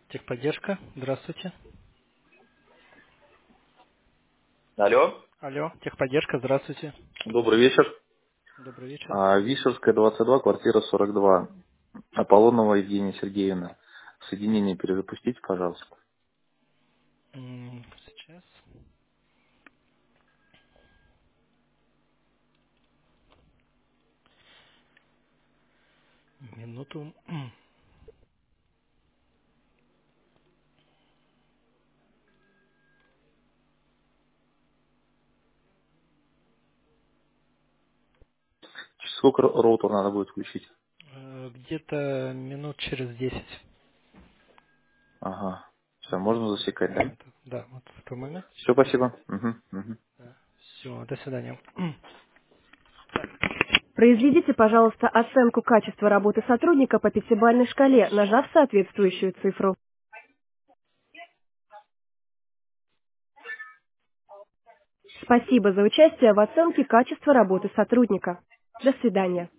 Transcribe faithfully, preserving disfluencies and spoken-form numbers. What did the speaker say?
Техподдержка, здравствуйте. Алло, Алло, техподдержка, здравствуйте. добрый вечер. Добрый вечер. А, Вишерская, двадцать два, квартира сорок два. Аполлонова Евгения Сергеевна. Соединение перезапустите, пожалуйста. М, Сейчас, минуту. Сколько ро- роутер надо будет включить? Э, Где-то минут через десять. Ага. Все, Где-то можно засекать, в да? этот- Да, вот в такой момент. Все, спасибо. Мгм, мгм. Все, до свидания. Произведите, пожалуйста, оценку качества работы сотрудника по пятибалльной шкале, нажав соответствующую цифру. Спасибо за участие в оценке качества работы сотрудника. До свидания.